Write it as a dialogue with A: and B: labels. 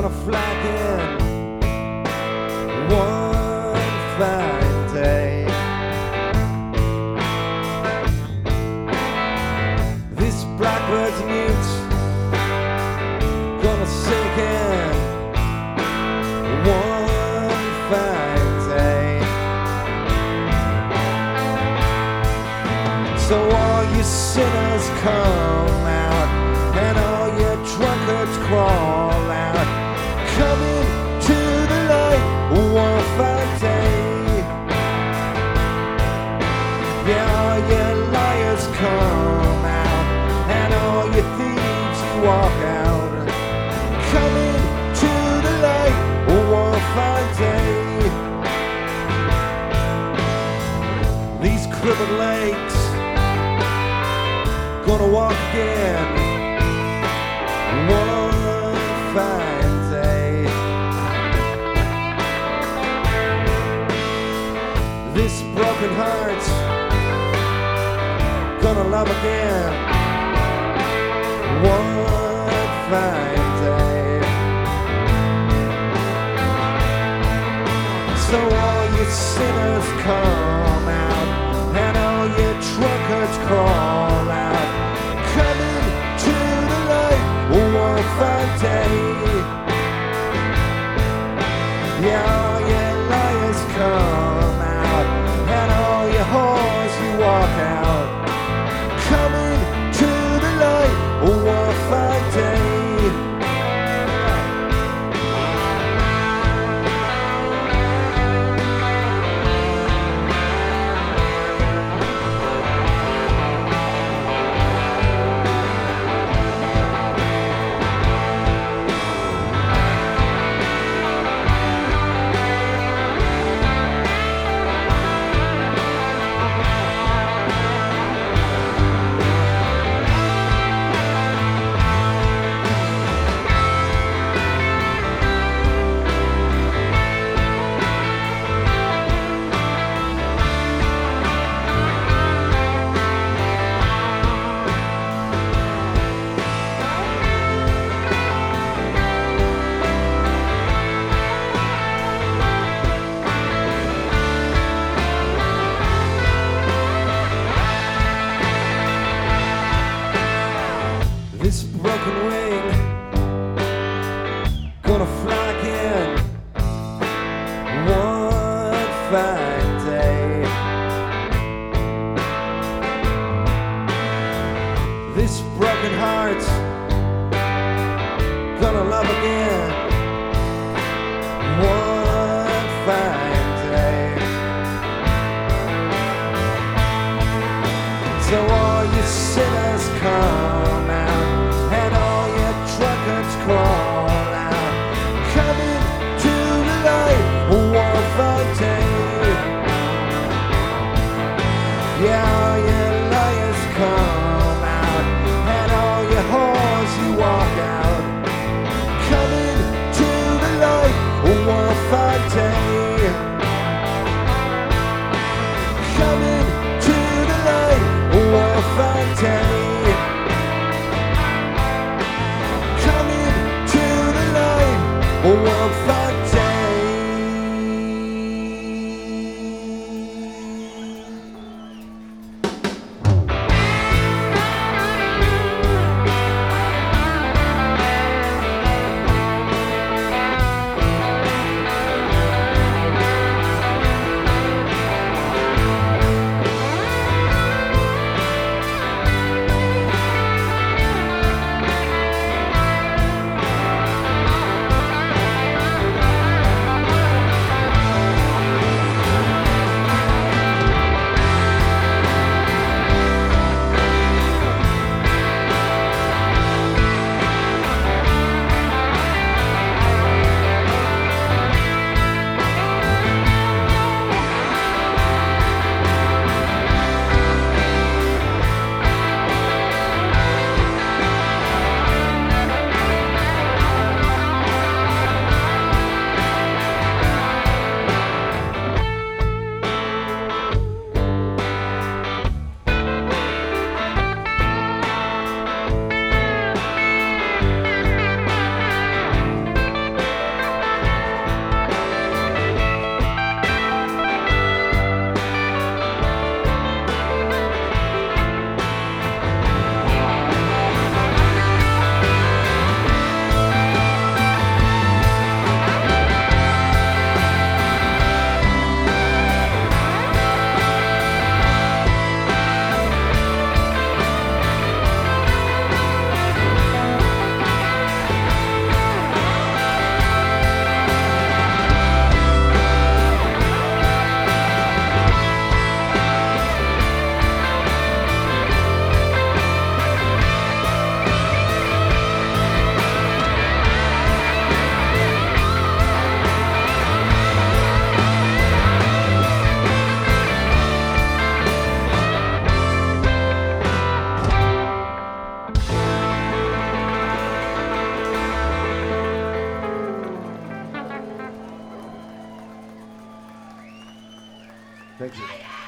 A: gonna fly again one fine day. This blackbird's mute, gonna sing again one fine day. So all you sinners come out, and all you drunkards crawl out. Come into the light one fine day. Yeah, all you liars come out, and all you thieves you walk out. Come into the light one fine day. These crippled legs gonna walk again one fine day. This broken heart gonna love again one fine day. So all you sinners come out, and all you drunkards crawl out. Come into the light one fine day. Yeah, all you liars come out, and all you whores you walk out. Come into the light one fine day. This broken wing gonna fly again one fine day. This broken heart gonna love again one fine day. So all you sinners come out, and all your drunkards crawl out. Come into the light one fine day. Yeah, all your liars come out, and all your whores you walk out. Come into the light one fine day. Come into the light one fine day. One fine day. Thank you.